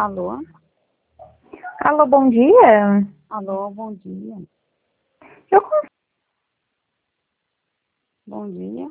Alô? Alô, bom dia. Alô, bom dia. Eu cons- Bom dia.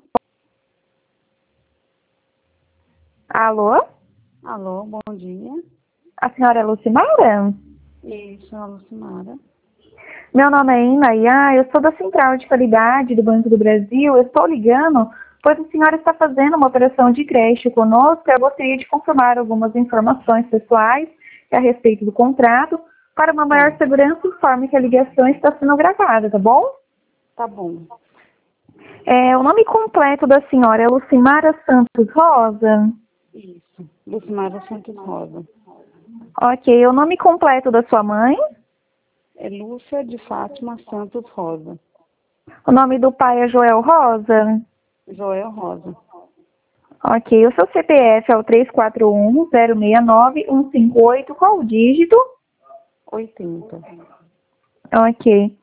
Alô? Alô, bom dia. A senhora é Lucimara? Isso, a Lucimara. Meu nome é Inaya, eu sou da Central de Qualidade do Banco do Brasil. Eu estou ligando, pois a senhora está fazendo uma operação de crédito conosco. Eu gostaria de confirmar algumas informações pessoais a respeito do contrato. Para uma maior segurança, informe que a ligação está sendo gravada, tá bom? Tá bom. O nome completo da senhora é Lucimara Santos Rosa? Isso. Lucimara Santos Rosa. Ok, o nome completo da sua mãe? É Lúcia de Fátima Santos Rosa. O nome do pai é Joel Rosa? Joel Rosa. Ok, o seu CPF é o 341-069-158, qual o dígito? 80. Ok.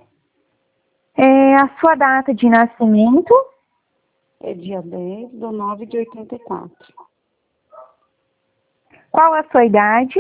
A sua data de nascimento? É dia 10/9 de 84. Qual a sua idade?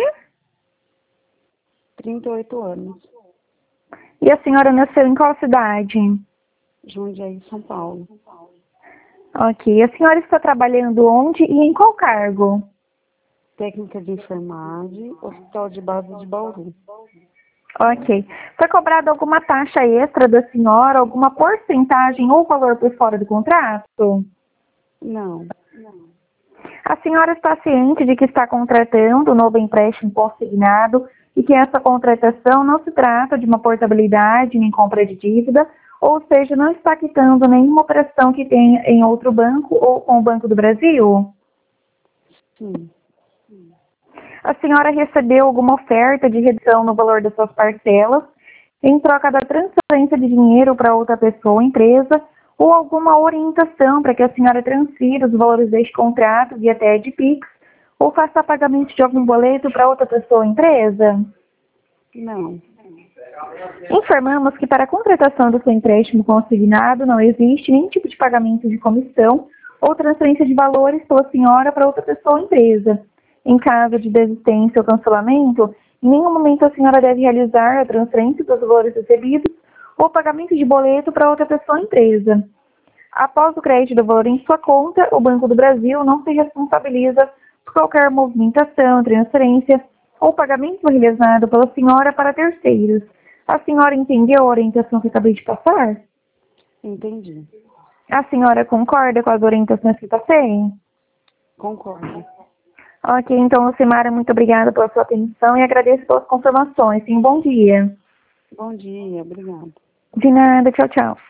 38 anos. E a senhora nasceu em qual cidade? Jundiaí, São Paulo. Ok, a senhora está trabalhando onde e em qual cargo? Técnica de enfermagem, Hospital de Base de Bauru. Ok. Foi cobrada alguma taxa extra da senhora, alguma porcentagem ou valor por fora do contrato? Não. A senhora está ciente de que está contratando um novo empréstimo consignado e que essa contratação não se trata de uma portabilidade nem compra de dívida, ou seja, não está quitando nenhuma operação que tenha em outro banco ou com o Banco do Brasil? Sim. A senhora recebeu alguma oferta de redução no valor das suas parcelas em troca da transferência de dinheiro para outra pessoa ou empresa, ou alguma orientação para que a senhora transfira os valores deste contrato via TED Pix, ou faça pagamento de algum boleto para outra pessoa ou empresa? Não. Informamos que para a contratação do seu empréstimo consignado não existe nenhum tipo de pagamento de comissão ou transferência de valores pela senhora para outra pessoa ou empresa. Em caso de desistência ou cancelamento, em nenhum momento a senhora deve realizar a transferência dos valores recebidos ou pagamento de boleto para outra pessoa ou empresa. Após o crédito do valor em sua conta, o Banco do Brasil não se responsabiliza por qualquer movimentação, transferência ou pagamento realizado pela senhora para terceiros. A senhora entendeu a orientação que acabei de passar? Entendi. A senhora concorda com as orientações que passei? Concordo. Ok, então, Lucimara, muito obrigada pela sua atenção e agradeço pelas confirmações. Sim, bom dia. Bom dia, obrigada. De nada, tchau, tchau.